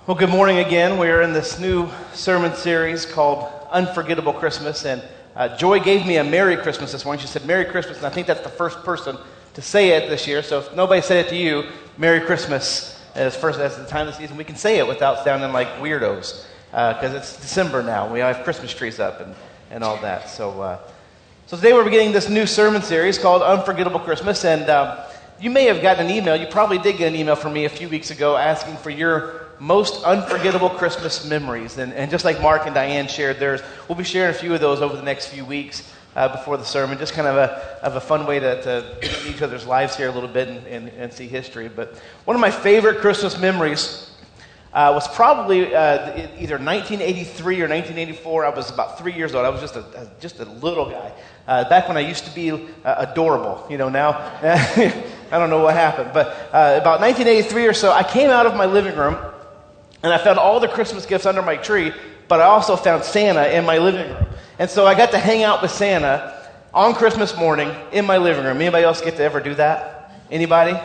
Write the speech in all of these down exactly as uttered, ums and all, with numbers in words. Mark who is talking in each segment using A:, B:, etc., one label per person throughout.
A: Well, good morning again. We're in this new sermon series called Unforgettable Christmas, and uh, Joy gave me a Merry Christmas this morning. She said, Merry Christmas, and I think that's the first person to say it this year, so if nobody said it to you, Merry Christmas as first as the time of the season. We can say it without sounding like weirdos, because uh, it's December now. We have Christmas trees up and, and all that. So, uh, so today we're beginning this new sermon series called Unforgettable Christmas, and um, you may have gotten an email. You probably did get an email from me a few weeks ago asking for your most unforgettable Christmas memories. And, and just like Mark and Diane shared theirs, we'll be sharing a few of those over the next few weeks uh, before the sermon. Just kind of a of a fun way to, to get into each other's lives here a little bit and, and, and see history. But one of my favorite Christmas memories uh, was probably uh, either nineteen eighty-three or nineteen eighty-four. I was about three years old. I was just a, a just a little guy. Uh, back when I used to be uh, adorable. You know, now I don't know what happened. But uh, about nineteen eighty-three or so, I came out of my living room and I found all the Christmas gifts under my tree, but I also found Santa in my living room. And so I got to hang out with Santa on Christmas morning in my living room. Anybody else get to ever do that? Anybody?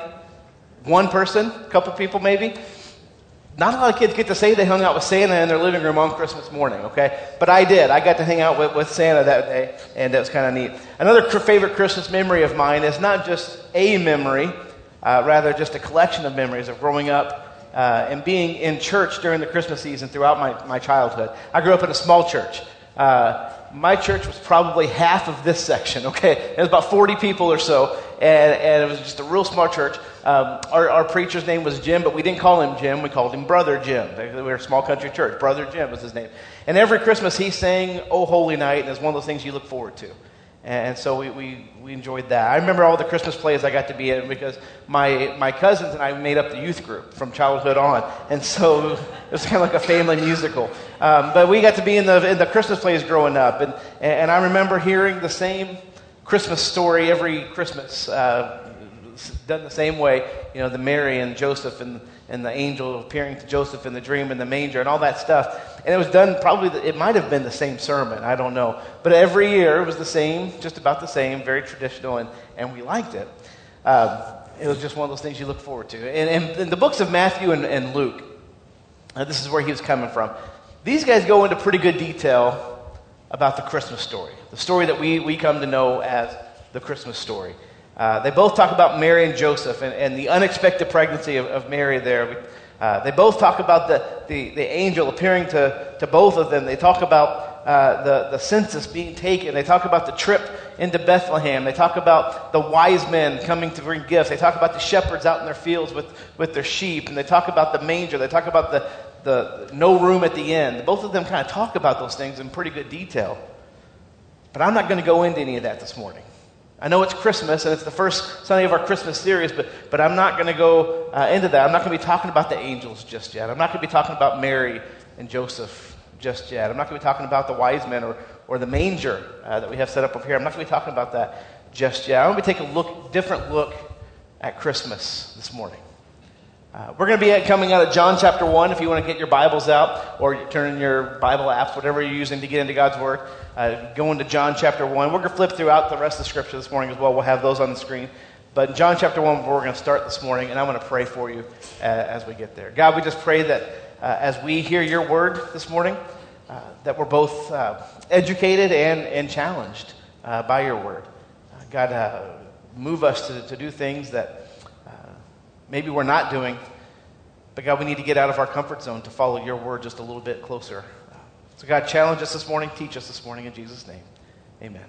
A: One person? A couple people maybe? Not a lot of kids get to say they hung out with Santa in their living room on Christmas morning, okay? But I did. I got to hang out with, with Santa that day, and that was kind of neat. Another cr- favorite Christmas memory of mine is not just a memory, uh, rather just a collection of memories of growing up Uh, and being in church during the Christmas season throughout my, my childhood. I grew up in a small church. Uh, my church was probably half of this section, okay? It was about forty people or so, and, and it was just a real small church. Um, our, our preacher's name was Jim, but we didn't call him Jim. We called him Brother Jim. We were a small country church. Brother Jim was his name. And every Christmas he sang "Oh Holy Night," and it's one of those things you look forward to. And so we, we, we enjoyed that. I remember all the Christmas plays I got to be in because my my cousins and I made up the youth group from childhood on. And so it was kind of like a family musical. Um, but we got to be in the in the Christmas plays growing up. And, and I remember hearing the same Christmas story every Christmas, uh, done the same way. You know, the Mary and Joseph and, and the angel appearing to Joseph in the dream in the manger and all that stuff. And it was done probably, it might have been the same sermon, I don't know. But every year it was the same, just about the same, very traditional, and, and we liked it. Um, it was just one of those things you look forward to. And, and in the books of Matthew and, and Luke, uh, this is where he was coming from, these guys go into pretty good detail about the Christmas story, the story that we, we come to know as the Christmas story. Uh, they both talk about Mary and Joseph and, and the unexpected pregnancy of, of Mary there. Uh, they both talk about the, the, the angel appearing to, to both of them. They talk about uh, the, the census being taken. They talk about the trip into Bethlehem. They talk about the wise men coming to bring gifts. They talk about the shepherds out in their fields with, with their sheep. And they talk about the manger. They talk about the, the no room at the end. Both of them kind of talk about those things in pretty good detail. But I'm not going to go into any of that this morning. I know it's Christmas, and it's the first Sunday of our Christmas series, but but I'm not going to go uh, into that. I'm not going to be talking about the angels just yet. I'm not going to be talking about Mary and Joseph just yet. I'm not going to be talking about the wise men or, or the manger uh, that we have set up over here. I'm not going to be talking about that just yet. I'm going to take a look, different look at Christmas this morning. Uh, we're going to be coming out of John chapter one. If you want to get your Bibles out or turn in your Bible apps, whatever you're using to get into God's Word, uh, go into John chapter one. We're going to flip throughout the rest of the Scripture this morning as well. We'll have those on the screen. But in John chapter one, we're going to start this morning, and I'm going to pray for you uh, as we get there. God, we just pray that uh, as we hear your Word this morning, uh, that we're both uh, educated and, and challenged uh, by your Word. Uh, God, uh, move us to, to do things that maybe we're not doing, but God, we need to get out of our comfort zone to follow your word just a little bit closer. So God, challenge us this morning, teach us this morning in Jesus' name. Amen.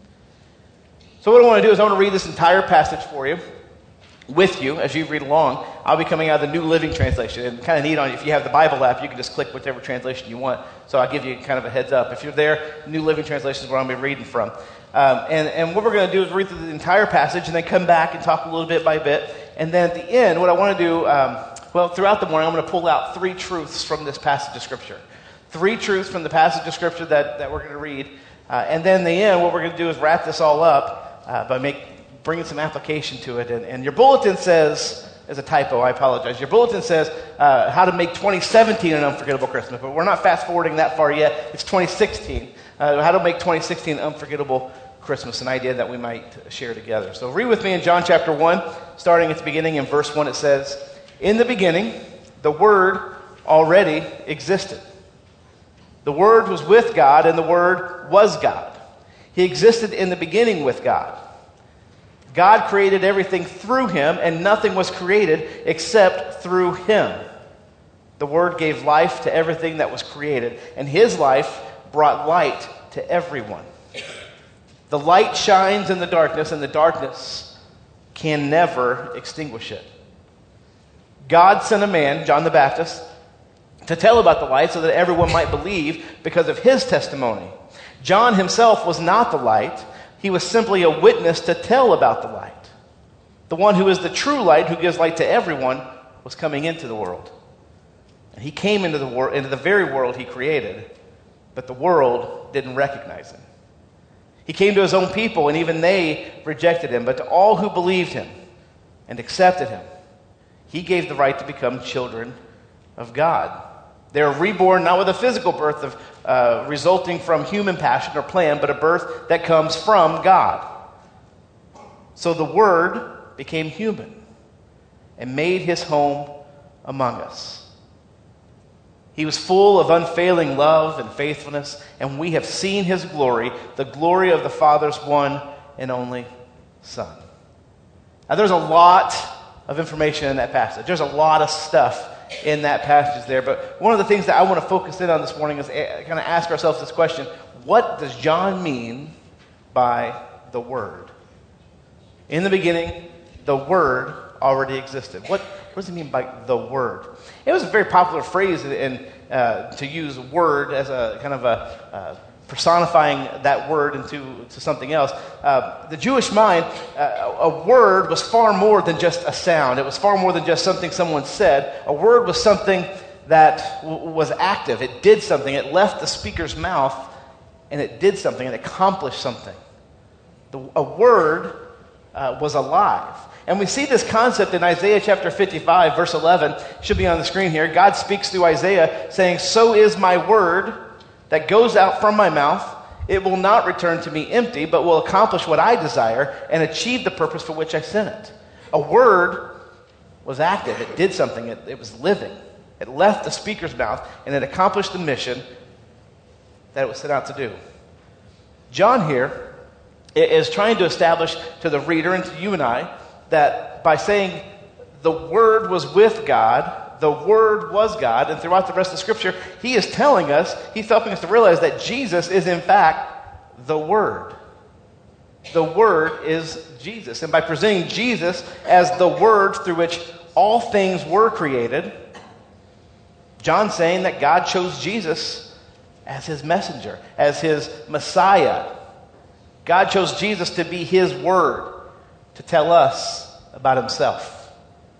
A: So what I want to do is I want to read this entire passage for you, with you, as you read along. I'll be coming out of the New Living Translation. And kind of neat on you, if you have the Bible app, you can just click whichever translation you want. So I'll give you kind of a heads up. If you're there, New Living Translation is where I'm going to be reading from. Um, and, and what we're going to do is read through the entire passage and then come back and talk a little bit by bit. And then at the end, what I want to do, um, well, throughout the morning, I'm going to pull out three truths from this passage of Scripture. Three truths from the passage of Scripture that, that we're going to read. Uh, and then in the end, what we're going to do is wrap this all up uh, by make, bringing some application to it. And, and your bulletin says, as a typo, I apologize. Your bulletin says uh, how to make twenty seventeen an unforgettable Christmas. But we're not fast forwarding that far yet. It's twenty sixteen. Uh, how to make twenty sixteen an unforgettable Christmas, an idea that we might share together. So read with me in John chapter one, starting at the beginning in verse one. It says, "In the beginning, the Word already existed. The Word was with God, and the Word was God. He existed in the beginning with God. God created everything through him, and nothing was created except through him. The Word gave life to everything that was created, and his life brought light to everyone. The light shines in the darkness, and the darkness can never extinguish it. God sent a man, John the Baptist, to tell about the light so that everyone might believe because of his testimony. John himself was not the light. He was simply a witness to tell about the light. The one who is the true light, who gives light to everyone, was coming into the world. And he came into the wor- into the very world he created, but the world didn't recognize him. He came to his own people, and even they rejected him. But to all who believed him and accepted him, he gave the right to become children of God. They are reborn not with a physical birth of uh, resulting from human passion or plan, but a birth that comes from God. So the Word became human and made his home among us. He was full of unfailing love and faithfulness, and we have seen his glory, the glory of the Father's one and only Son. Now, there's a lot of information in that passage. There's a lot of stuff in that passage there, but one of the things that I want to focus in on this morning is kind of ask ourselves this question: what does John mean by the Word? In the beginning, the Word already existed. What, what does he mean by the Word? It was a very popular phrase in, in, uh, to use word as a kind of a uh, personifying that word into to something else. Uh, the Jewish mind, uh, a word was far more than just a sound. It was far more than just something someone said. A word was something that w- was active. It did something. It left the speaker's mouth, and it did something. It accomplished something. The, a word uh, was alive. And we see this concept in Isaiah chapter fifty-five, verse eleven. It should be on the screen here. God speaks through Isaiah saying, "So is my word that goes out from my mouth. It will not return to me empty, but will accomplish what I desire and achieve the purpose for which I sent it." A word was active. It did something. It, it was living. It left the speaker's mouth, and it accomplished the mission that it was set out to do. John here is trying to establish to the reader and to you and I that by saying the Word was with God, the Word was God, and throughout the rest of the Scripture, he is telling us, he's helping us to realize that Jesus is in fact the Word. The Word is Jesus. And by presenting Jesus as the Word through which all things were created, John's saying that God chose Jesus as his messenger, as his Messiah. God chose Jesus to be his Word, to tell us about himself.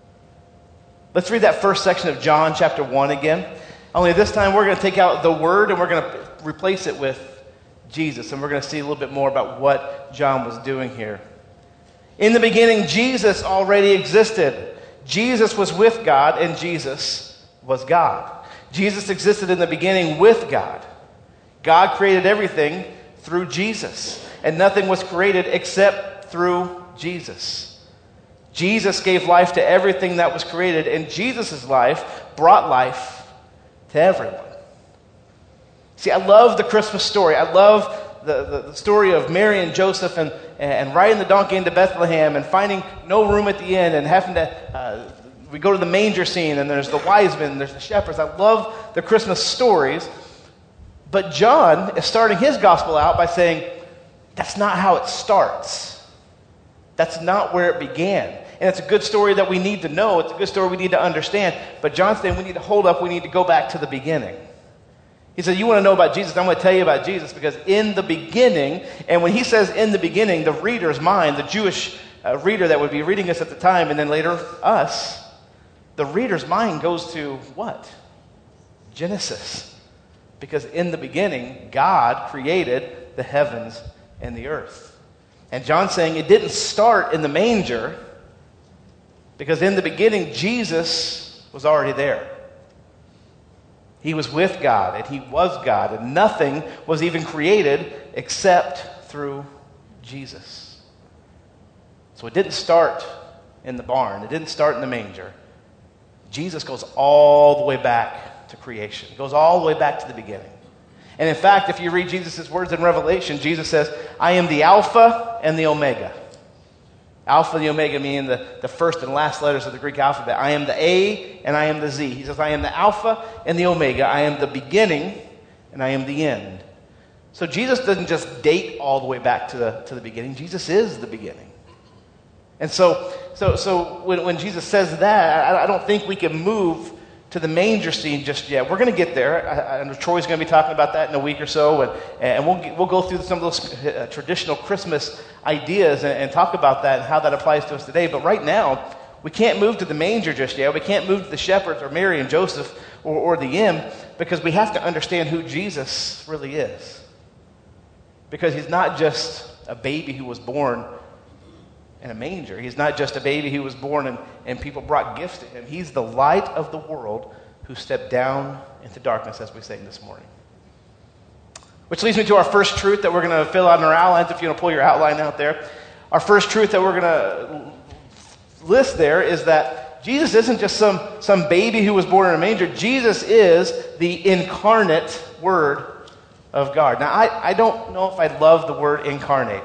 A: Let's read that first section of John chapter one again. Only this time we're going to take out the Word and we're going to replace it with Jesus. And we're going to see a little bit more about what John was doing here. In the beginning, Jesus already existed. Jesus was with God, and Jesus was God. Jesus existed in the beginning with God. God created everything through Jesus, and nothing was created except through Jesus. Jesus gave life to everything that was created, and Jesus' life brought life to everyone. See, I love the Christmas story. I love the, the, the story of Mary and Joseph and, and riding the donkey into Bethlehem and finding no room at the inn and having to, uh, we go to the manger scene and there's the wise men, there's the shepherds. I love the Christmas stories. But John is starting his gospel out by saying, that's not how it starts. That's not where it began. And it's a good story that we need to know. It's a good story we need to understand. But John's saying we need to hold up. We need to go back to the beginning. He said, you want to know about Jesus? I'm going to tell you about Jesus, because in the beginning, and when he says in the beginning, the reader's mind, the Jewish uh, reader that would be reading this at the time, and then later us, the reader's mind goes to what? Genesis. Because in the beginning, God created the heavens and the earth. And John's saying it didn't start in the manger, because in the beginning, Jesus was already there. He was with God, and he was God, and nothing was even created except through Jesus. So it didn't start in the barn. It didn't start in the manger. Jesus goes all the way back to creation. It goes all the way back to the beginning. And in fact, if you read Jesus' words in Revelation, Jesus says, I am the Alpha and the Omega. Alpha and the Omega meaning the, the first and last letters of the Greek alphabet. I am the A and I am the Z. He says, I am the Alpha and the Omega. I am the beginning and I am the end. So Jesus doesn't just date all the way back to the, to the beginning. Jesus is the beginning. And so so, so when, when Jesus says that, I, I don't think we can move to the manger scene just yet. We're going to get there. I, I know Troy's going to be talking about that in a week or so, and, and we'll get, we'll go through some of those uh, traditional Christmas ideas and, and talk about that and how that applies to us today. But right now, we can't move to the manger just yet. We can't move to the shepherds or Mary and Joseph or, or the inn, because we have to understand who Jesus really is. Because he's not just a baby who was born in a manger. He's not just a baby who was born and, and people brought gifts to him. He's the light of the world who stepped down into darkness, as we sang this morning. Which leads me to our first truth that we're going to fill out in our outlines, if you want to pull your outline out there. Our first truth that we're going to list there is that Jesus isn't just some, some baby who was born in a manger. Jesus is the incarnate Word of God. Now, I, I don't know if I love the word incarnate.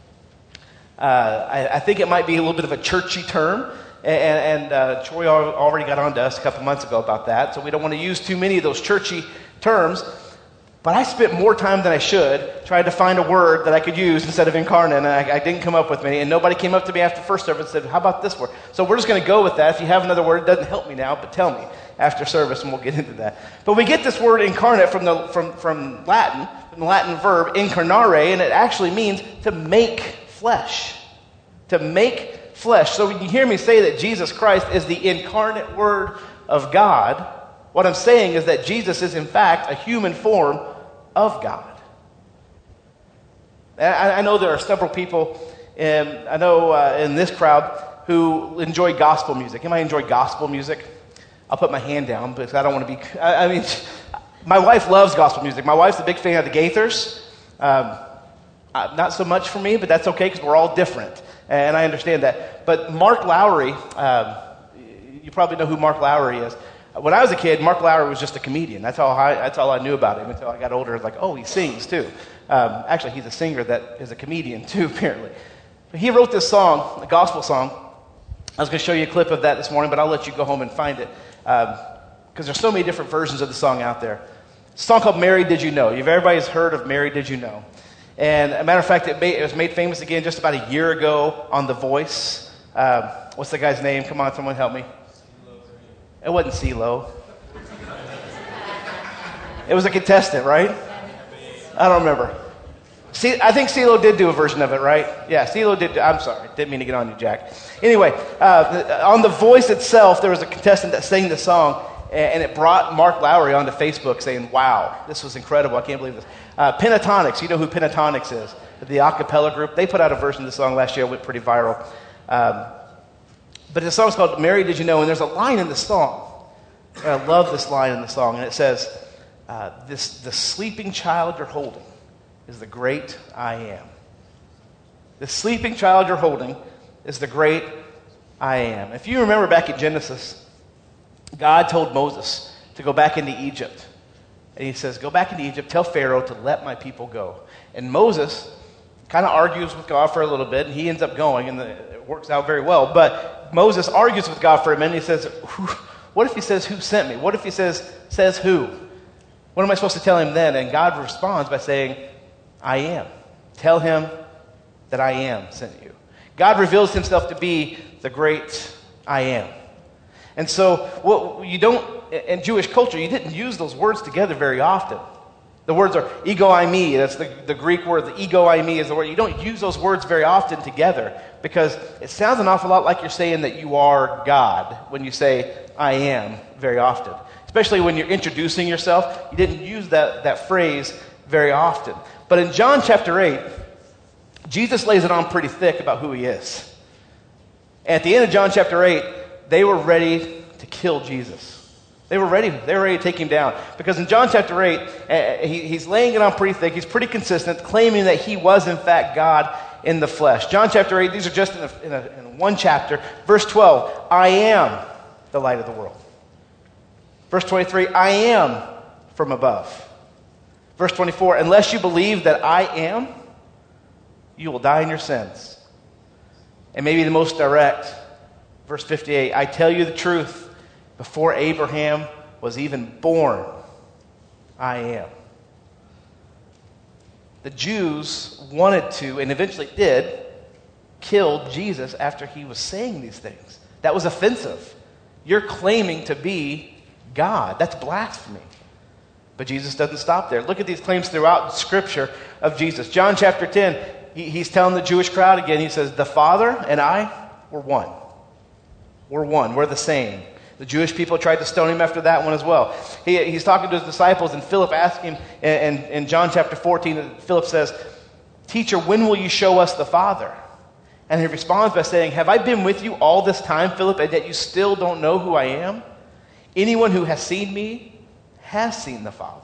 A: Uh, I, I think it might be a little bit of a churchy term, and, and uh, Troy already got on to us a couple months ago about that, so we don't want to use too many of those churchy terms. But I spent more time than I should trying to find a word that I could use instead of incarnate, and I, I didn't come up with many, and nobody came up to me after first service and said, how about this word? So we're just going to go with that. If you have another word, it doesn't help me now, but tell me after service, and we'll get into that. But we get this word incarnate from the from, from Latin, from the Latin verb incarnare, and it actually means to make flesh. To make flesh. So when you hear me say that Jesus Christ is the incarnate Word of God, what I'm saying is that Jesus is in fact a human form of God. I, I know there are several people, in, I know uh, in this crowd, who enjoy gospel music. Anybody enjoy gospel music? I'll put my hand down because I don't want to be, I, I mean, my wife loves gospel music. My wife's a big fan of the Gaithers. Um, uh, not so much for me, but that's okay because we're all different. And I understand that. But Mark Lowry, um, you probably know who Mark Lowry is. When I was a kid, Mark Lowry was just a comedian. That's all I, that's all I knew about him until I got older. I was like, oh, he sings too. Um, actually, he's a singer that is a comedian too, apparently. But he wrote this song, a gospel song. I was going to show you a clip of that this morning, but I'll let you go home and find it. Because um, there's so many different versions of the song out there. It's a song called Mary Did You Know. Everybody's heard of Mary Did You Know. And a matter of fact, it, made, it was made famous again just about a year ago on The Voice. Um, what's the guy's name? Come on, someone help me. It wasn't CeeLo. It was a contestant, right? I don't remember. See, I think CeeLo did do a version of it, right? Yeah, CeeLo did. I'm sorry. Didn't mean to get on you, Jack. Anyway, uh, on The Voice itself, there was a contestant that sang the song, and it brought Mark Lowry onto Facebook saying, wow, this was incredible. I can't believe this. Uh, Pentatonics, you know who Pentatonics is? The a cappella group. They put out a version of the song last year. It went pretty viral. Um, but the song's called Mary Did You Know? And there's a line in the song. And I love this line in the song. And it says, uh, "This the sleeping child you're holding is the great I am." The sleeping child you're holding is the great I am. If you remember back in Genesis, God told Moses to go back into Egypt. And he says, go back into Egypt, tell Pharaoh to let my people go. And Moses kind of argues with God for a little bit, and he ends up going, and the, it works out very well. But Moses argues with God for a minute, and he says, what if he says, who sent me? What if he says, says who? What am I supposed to tell him then? And God responds by saying, I am. Tell him that I am sent you. God reveals himself to be the great I am. And so what you don't, in Jewish culture, you didn't use those words together very often. The words are ego eimi. That's the, the Greek word. The ego eimi is the word. You don't use those words very often together because it sounds an awful lot like you're saying that you are God when you say I am very often. Especially when you're introducing yourself. You didn't use that, that phrase very often. But in John chapter eight, Jesus lays it on pretty thick about who he is. At the end of John chapter eight, they were ready to kill Jesus. They were ready. They were ready to take him down. Because in John chapter eight, uh, he, he's laying it on pretty thick. He's pretty consistent, claiming that he was in fact God in the flesh. John chapter eight, these are just in, a, in, a, in one chapter. Verse twelve, I am the light of the world. Verse twenty-three, I am from above. Verse twenty-four, unless you believe that I am, you will die in your sins. And maybe the most direct, verse fifty-eight, I tell you the truth, before Abraham was even born, I am. The Jews wanted to, and eventually did, kill Jesus after he was saying these things. That was offensive. You're claiming to be God. That's blasphemy. But Jesus doesn't stop there. Look at these claims throughout Scripture of Jesus. John chapter ten, he, he's telling the Jewish crowd again, he says, the Father and I, we're one. We're one. We're the same. The Jewish people tried to stone him after that one as well. He, he's talking to his disciples, and Philip asked him in, in, in John chapter fourteen, Philip says, Teacher, when will you show us the Father? And he responds by saying, have I been with you all this time, Philip, and yet you still don't know who I am? Anyone who has seen me has seen the Father.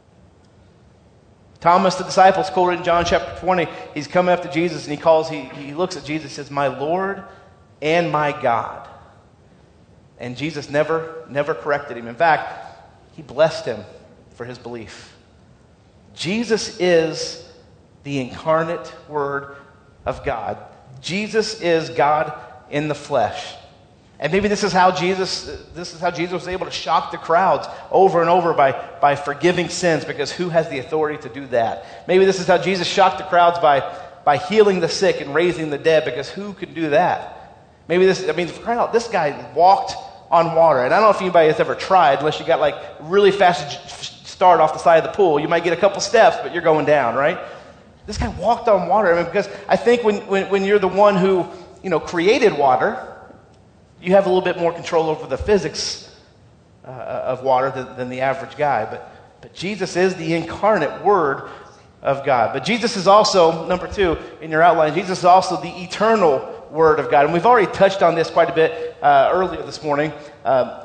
A: Thomas, the disciples, quoted in John chapter twenty, he's coming up to Jesus, and he calls, he, he looks at Jesus and says, my Lord and my God. And Jesus never, never corrected him. In fact, he blessed him for his belief. Jesus is the incarnate Word of God. Jesus is God in the flesh. And maybe this is how Jesus, this is how Jesus was able to shock the crowds over and over by, by forgiving sins, because who has the authority to do that? Maybe this is how Jesus shocked the crowds by, by healing the sick and raising the dead, because who can do that? Maybe this, I mean, for crying out, this guy walked on water. And I don't know if anybody has ever tried, unless you got like really fast start off the side of the pool. You might get a couple steps, but you're going down, right? This guy walked on water. I mean, because I think when, when, when you're the one who, you know, created water, you have a little bit more control over the physics uh, of water than, than the average guy. But, but Jesus is the incarnate Word of God. But Jesus is also, number two, in your outline, Jesus is also the eternal Word of God. And we've already touched on this quite a bit uh, earlier this morning. Um,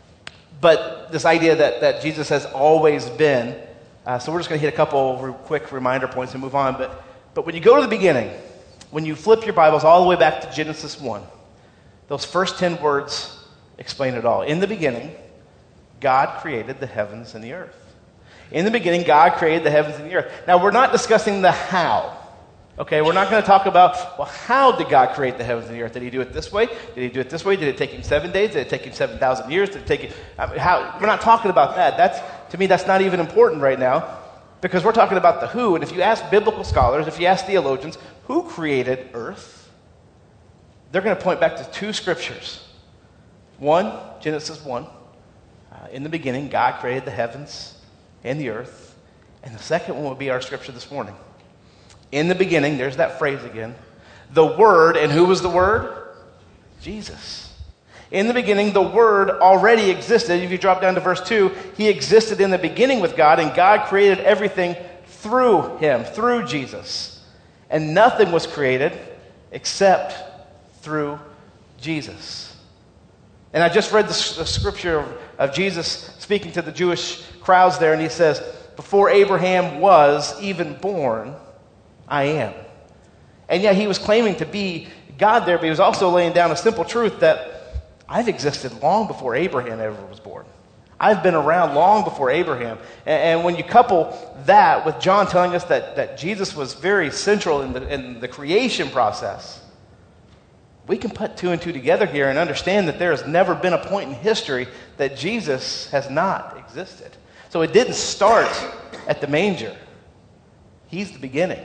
A: but this idea that, that Jesus has always been. Uh, so we're just going to hit a couple re- quick reminder points and move on. But, but when you go to the beginning, when you flip your Bibles all the way back to Genesis one, those first ten words explain it all. In the beginning, God created the heavens and the earth. In the beginning, God created the heavens and the earth. Now, we're not discussing the how. Okay, we're not going to talk about, well, how did God create the heavens and the earth? Did he do it this way? Did he do it this way? Did it take him seven days? Did it take him seven thousand years? Did it take him, I mean, how? We're not talking about that. That's, to me, that's not even important right now, because we're talking about the who. And if you ask biblical scholars, if you ask theologians, who created earth? They're going to point back to two scriptures. One, Genesis one. Uh, in the beginning, God created the heavens and the earth. And the second one would be our scripture this morning. In the beginning, there's that phrase again, the Word, and who was the Word? Jesus. In the beginning, the Word already existed. If you drop down to verse two, he existed in the beginning with God, and God created everything through him, through Jesus. And nothing was created except through Jesus. And I just read the, the scripture of, of Jesus speaking to the Jewish crowds there, and he says, before Abraham was even born, I am. And yet he was claiming to be God there, but he was also laying down a simple truth that I've existed long before Abraham ever was born. I've been around long before Abraham. And, and when you couple that with John telling us that, that Jesus was very central in the, in the creation process, we can put two and two together here and understand that there has never been a point in history that Jesus has not existed. So it didn't start at the manger. He's the beginning.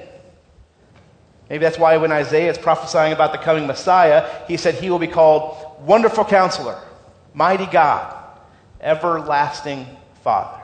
A: Maybe that's why when Isaiah is prophesying about the coming Messiah, he said he will be called Wonderful Counselor, Mighty God, Everlasting Father.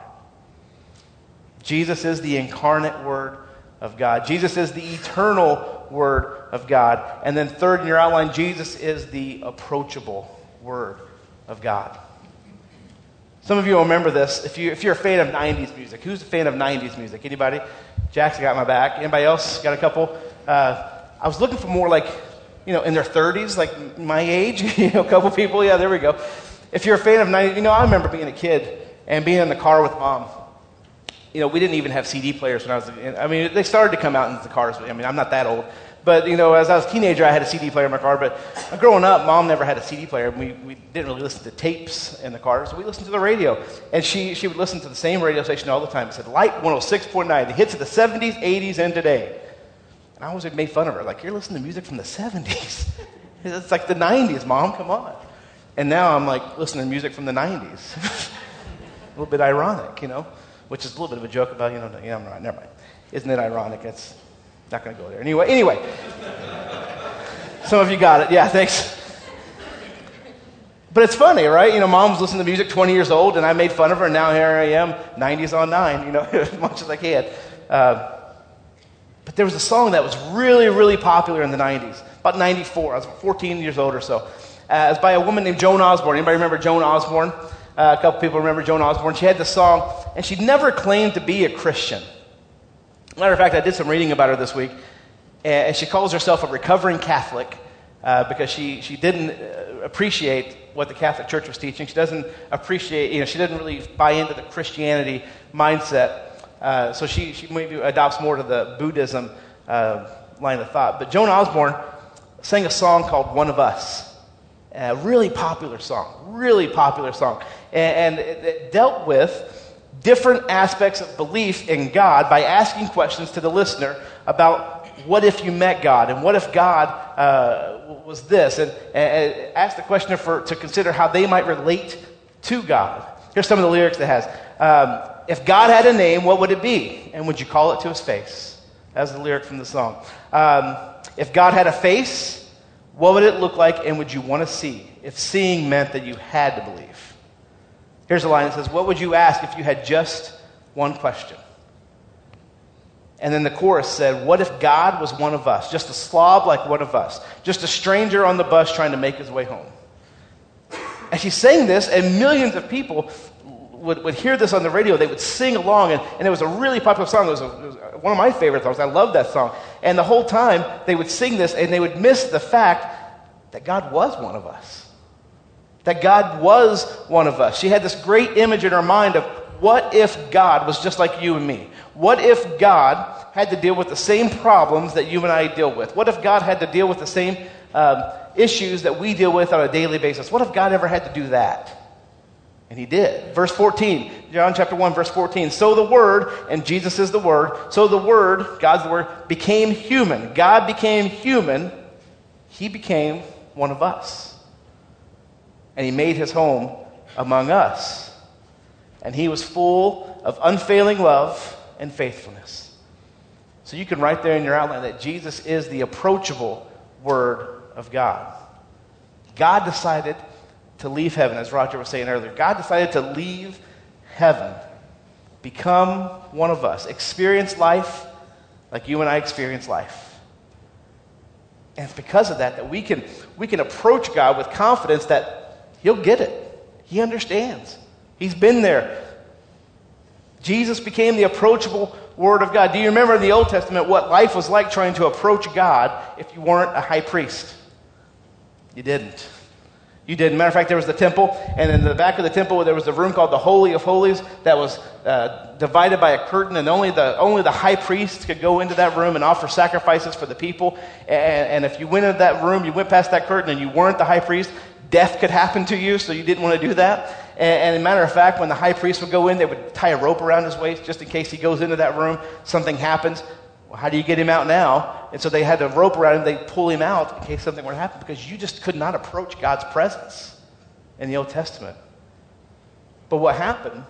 A: Jesus is the incarnate Word of God. Jesus is the eternal Word of God. And then third in your outline, Jesus is the approachable Word of God. Some of you will remember this. If, you, if you're a fan of nineties music, who's a fan of nineties music? Anybody? Jackson got my back. Anybody else got a couple? Uh, I was looking for more like, you know, in their thirties, like my age. You know, a couple people. Yeah, there we go. If you're a fan of nineties, you know, I remember being a kid and being in the car with mom. you know, we didn't even have C D players when I was, I mean, they started to come out into the cars. I mean, I'm not that old. But, you know, as I was a teenager, I had a C D player in my car. But growing up, Mom never had a C D player. We, we didn't really listen to tapes in the car, so we listened to the radio. And she, she would listen to the same radio station all the time. It said, Light one oh six point nine, the hits of the seventies, eighties, and today. And I always made fun of her, like, you're listening to music from the seventies. It's like the nineties, Mom, come on. And now I'm like listening to music from the nineties. A little bit ironic, you know, which is a little bit of a joke about, you know, yeah, I'm right, never mind. Isn't it ironic? It's not going to go there. Anyway, anyway. Some of you got it. Yeah, thanks. But it's funny, right? You know, Mom was listening to music twenty years old, and I made fun of her, and now here I am, nineties on nine, you know, as much as I can. Uh, but there was a song that was really, really popular in the nineties, about ninety-four. I was fourteen years old or so. Uh, it's by a woman named Joan Osborne. Anybody remember Joan Osborne? Uh, a couple people remember Joan Osborne. She had this song, and she never claimed to be a Christian. Matter of fact, I did some reading about her this week, and she calls herself a recovering Catholic uh, because she, she didn't uh, appreciate what the Catholic Church was teaching. She doesn't appreciate, you know, she didn't really buy into the Christianity mindset, uh, so she, she maybe adopts more to the Buddhism uh, line of thought. But Joan Osborne sang a song called One of Us, a really popular song, really popular song, and, and it, it dealt with different aspects of belief in God by asking questions to the listener about what if you met God, and what if God uh, was this, and, and, and ask the questioner for, to consider how they might relate to God. Here's some of the lyrics it has. Um, if God had a name, what would it be? And would you call it to his face? That's the lyric from the song. Um, if God had a face, what would it look like, and would you want to see? If seeing meant that you had to believe. Here's a line that says, what would you ask if you had just one question? And then the chorus said, what if God was one of us? Just a slob like one of us. Just a stranger on the bus trying to make his way home. And she sang this, and millions of people would, would hear this on the radio. They would sing along, and, and it was a really popular song. It was, a, it was one of my favorite songs. I love that song. And the whole time, they would sing this, and they would miss the fact that God was one of us. That God was one of us. She had this great image in her mind of what if God was just like you and me? What if God had to deal with the same problems that you and I deal with? What if God had to deal with the same um, issues that we deal with on a daily basis? What if God ever had to do that? And he did. Verse fourteen, John chapter one, verse fourteen. So the Word, and Jesus is the Word, so the Word, God's the Word, became human. God became human. He became one of us. And he made his home among us. And he was full of unfailing love and faithfulness. So you can write there in your outline that Jesus is the approachable Word of God. God decided to leave heaven, as Roger was saying earlier. God decided to leave heaven, become one of us, experience life like you and I experience life. And it's because of that that we can, we can approach God with confidence that he'll get it. He understands. He's been there. Jesus became the approachable Word of God. Do you remember in the Old Testament what life was like trying to approach God if you weren't a high priest? You didn't. You didn't. Matter of fact, there was the temple, and in the back of the temple there was a room called the Holy of Holies that was uh, divided by a curtain, and only the only the high priest could go into that room and offer sacrifices for the people. And, and if you went into that room, you went past that curtain, and you weren't the high priest, death could happen to you, so you didn't want to do that. And, and as a matter of fact, when the high priest would go in, they would tie a rope around his waist just in case he goes into that room, something happens. Well, how do you get him out now? And so they had a rope around him, they'd pull him out in case something were to happen, because you just could not approach God's presence in the Old Testament. But what happened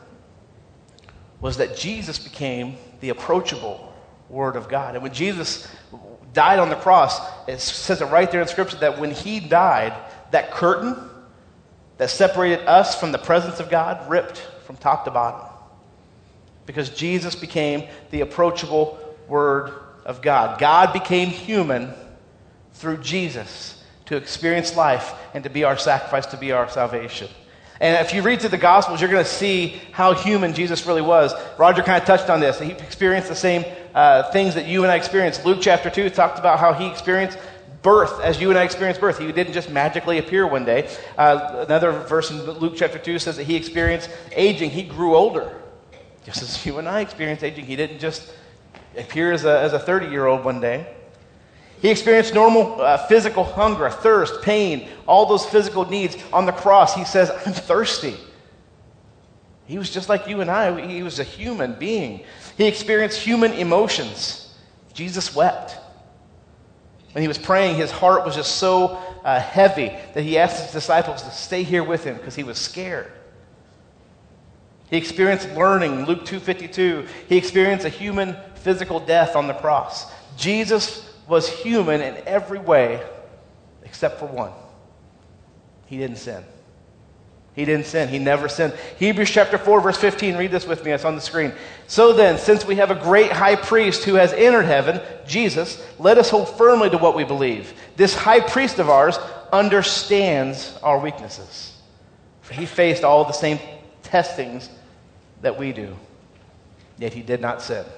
A: was that Jesus became the approachable Word of God. And when Jesus died on the cross, it says it right there in Scripture that when he died, that curtain that separated us from the presence of God ripped from top to bottom. Because Jesus became the approachable Word of God. God became human through Jesus to experience life and to be our sacrifice, to be our salvation. And if you read through the Gospels, you're going to see how human Jesus really was. Roger kind of touched on this. He experienced the same uh, things that you and I experienced. Luke chapter two talked about how he experienced birth as you and I experienced birth. He didn't just magically appear one day. Uh, another verse in Luke chapter two says that he experienced aging. He grew older. just as you and I experienced aging. He didn't just appear as a, as a thirty-year-old one day. He experienced normal uh, physical hunger, thirst, pain, all those physical needs. On the cross, he says, I'm thirsty. He was just like you and I. He was a human being. He experienced human emotions. Jesus wept. When he was praying, his heart was just so uh, heavy that he asked his disciples to stay here with him because he was scared. He experienced learning, Luke two fifty-two. He experienced a human physical death on the cross. Jesus was human in every way except for one. He didn't sin. He didn't sin. He never sinned. Hebrews chapter four, verse fifteen. Read this with me. It's on the screen. So then, since we have a great high priest who has entered heaven, Jesus, let us hold firmly to what we believe. This high priest of ours understands our weaknesses. For he faced all the same testings that we do, yet he did not sin.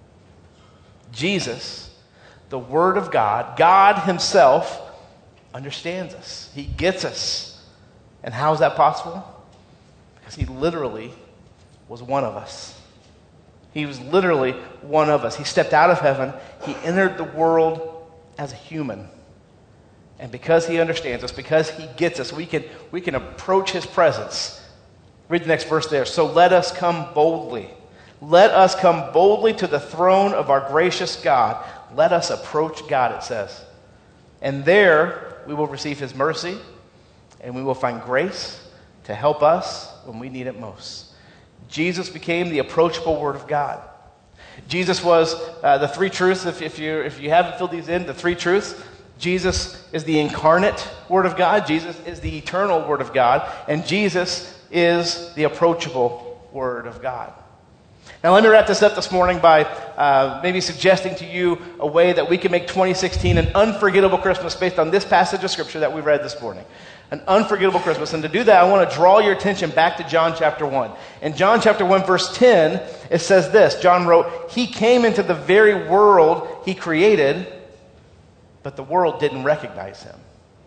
A: Jesus, the Word of God, God himself, understands us. He gets us. And how is that possible? Because he literally was one of us. He was literally one of us. He stepped out of heaven. He entered the world as a human. And because he understands us, because he gets us, we can, we can approach his presence. Read the next verse there. So let us come boldly. Let us come boldly to the throne of our gracious God. Let us approach God, it says. And there we will receive his mercy, and we will find grace to help us when we need it most. Jesus became the approachable Word of God. Jesus was uh, the three truths. If, if, you, if you haven't filled these in, the three truths. Jesus is the incarnate Word of God. Jesus is the eternal Word of God. And Jesus is the approachable Word of God. Now let me wrap this up this morning by uh, maybe suggesting to you a way that we can make twenty sixteen an unforgettable Christmas based on this passage of Scripture that we read this morning. An unforgettable Christmas. And to do that, I want to draw your attention back to John chapter one. In John chapter one, verse ten, it says this. John wrote, He came into the very world he created, but the world didn't recognize him.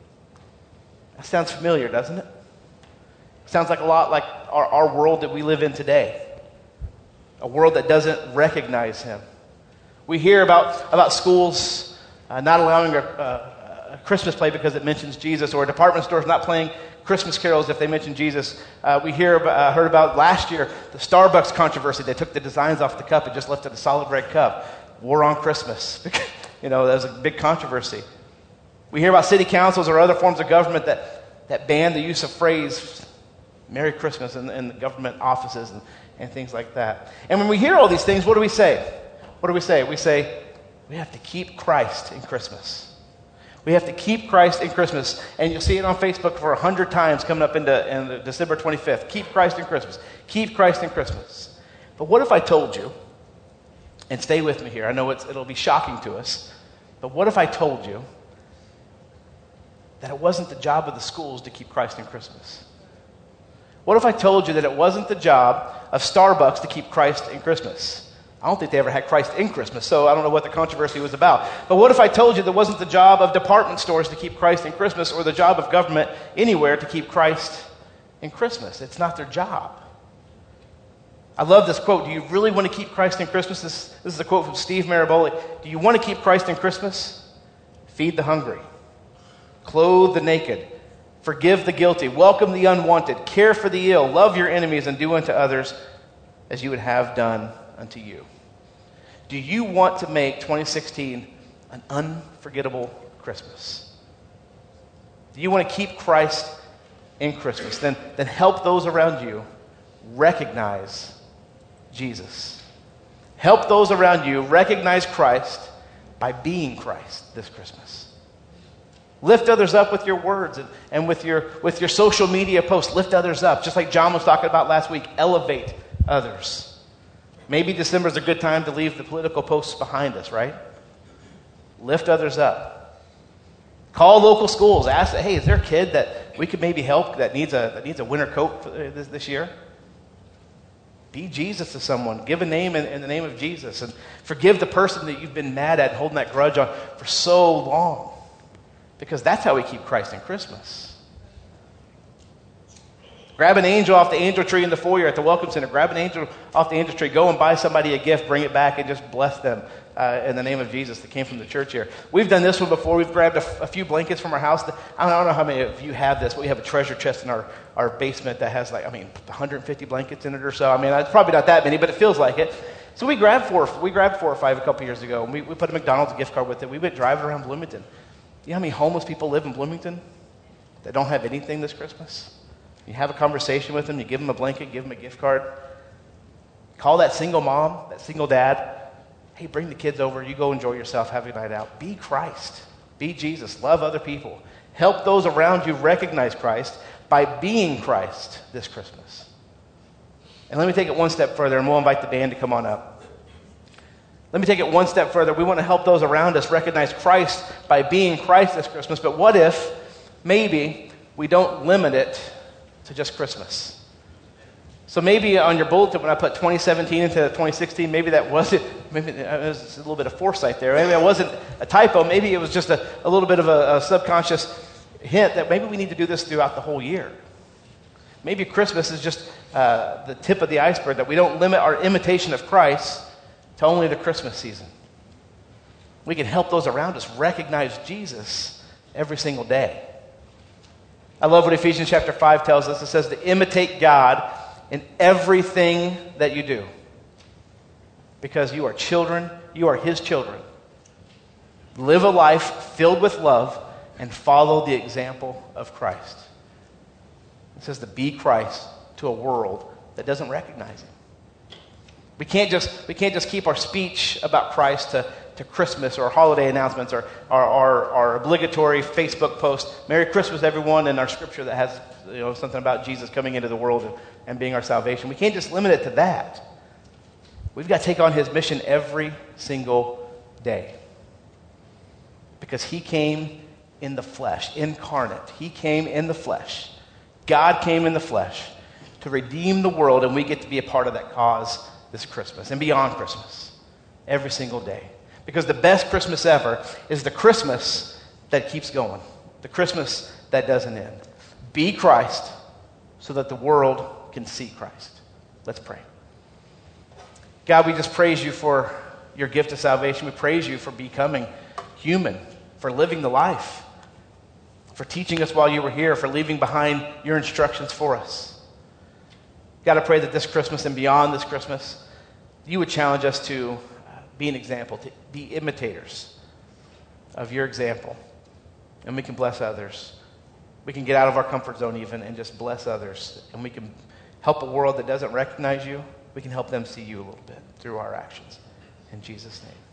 A: That sounds familiar, doesn't it? Sounds like a lot like our, our world that we live in today. A world that doesn't recognize him. We hear about, about schools uh, not allowing a, a, a Christmas play because it mentions Jesus, or department stores not playing Christmas carols if they mention Jesus. Uh, we hear about, uh, heard about last year the Starbucks controversy. They took the designs off the cup and just left it a solid red cup. War on Christmas. You know, that was a big controversy. We hear about city councils or other forms of government that, that ban the use of phrase Merry Christmas in, in the government offices and, and things like that. And when we hear all these things, what do we say? What do we say? We say, we have to keep Christ in Christmas. We have to keep Christ in Christmas. And you'll see it on Facebook for a hundred times coming up into, into December twenty-fifth. Keep Christ in Christmas. Keep Christ in Christmas. But what if I told you, and stay with me here, I know it's, it'll be shocking to us, but what if I told you that it wasn't the job of the schools to keep Christ in Christmas? What if I told you that it wasn't the job of Starbucks to keep Christ in Christmas? I don't think they ever had Christ in Christmas, so I don't know what the controversy was about. But what if I told you that it wasn't the job of department stores to keep Christ in Christmas, or the job of government anywhere to keep Christ in Christmas? It's not their job. I love this quote. Do you really want to keep Christ in Christmas? This, this is a quote from Steve Maraboli. Do you want to keep Christ in Christmas? Feed the hungry. Clothe the naked. Forgive the guilty, welcome the unwanted, care for the ill, love your enemies, and do unto others as you would have done unto you. Do you want to make twenty sixteen an unforgettable Christmas? Do you want to keep Christ in Christmas? Then, then help those around you recognize Jesus. Help those around you recognize Christ by being Christ this Christmas. Lift others up with your words and, and with your with your social media posts. Lift others up. Just like John was talking about last week, elevate others. Maybe December is a good time to leave the political posts behind us, right? Lift others up. Call local schools. Ask, hey, is there a kid that we could maybe help that needs a that needs a winter coat for this, this year? Be Jesus to someone. Give a name in, in the name of Jesus. And forgive the person that you've been mad at and holding that grudge on for so long. Because that's how we keep Christ in Christmas. Grab an angel off the angel tree in the foyer at the Welcome Center. Grab an angel off the angel tree. Go and buy somebody a gift. Bring it back and just bless them uh, in the name of Jesus that came from the church here. We've done this one before. We've grabbed a, f- a few blankets from our house. I don't, I don't know how many of you have this, but we have a treasure chest in our, our basement that has like, I mean, one hundred fifty blankets in it or so. I mean, it's probably not that many, but it feels like it. So we grabbed four, we grabbed four or five a couple years ago, and we, we put a McDonald's gift card with it. We went driving around Bloomington. You know how many homeless people live in Bloomington that don't have anything this Christmas? You have a conversation with them, you give them a blanket, give them a gift card. Call that single mom, that single dad. Hey, bring the kids over, you go enjoy yourself, have a night out. Be Christ. Be Jesus. Love other people. Help those around you recognize Christ by being Christ this Christmas. And let me take it one step further, and we'll invite the band to come on up. Let me take it one step further. We want to help those around us recognize Christ by being Christ this Christmas. But what if maybe we don't limit it to just Christmas? So maybe on your bulletin, when I put twenty seventeen into twenty sixteen, maybe that wasn't, maybe it was a little bit of foresight there. Maybe that wasn't a typo. Maybe it was just a, a little bit of a, a subconscious hint that maybe we need to do this throughout the whole year. Maybe Christmas is just uh, the tip of the iceberg, that we don't limit our imitation of Christ to only the Christmas season. We can help those around us recognize Jesus every single day. I love what Ephesians chapter five tells us. It says to imitate God in everything that you do, because you are children, you are His children. Live a life filled with love and follow the example of Christ. It says to be Christ to a world that doesn't recognize Him. We can't just, we can't just keep our speech about Christ to, to Christmas or holiday announcements or our, our, our obligatory Facebook post, Merry Christmas, everyone, and our scripture that has, you know, something about Jesus coming into the world and, and being our salvation. We can't just limit it to that. We've got to take on His mission every single day, because He came in the flesh, incarnate. He came in the flesh. God came in the flesh to redeem the world, and we get to be a part of that cause this Christmas and beyond Christmas, every single day. Because the best Christmas ever is the Christmas that keeps going, the Christmas that doesn't end. Be Christ so that the world can see Christ. Let's pray. God, we just praise You for Your gift of salvation. We praise You for becoming human, for living the life, for teaching us while You were here, for leaving behind Your instructions for us. God, I pray that this Christmas and beyond this Christmas, You would challenge us to be an example, to be imitators of Your example. And we can bless others. We can get out of our comfort zone even and just bless others. And we can help a world that doesn't recognize You. We can help them see You a little bit through our actions. In Jesus' name.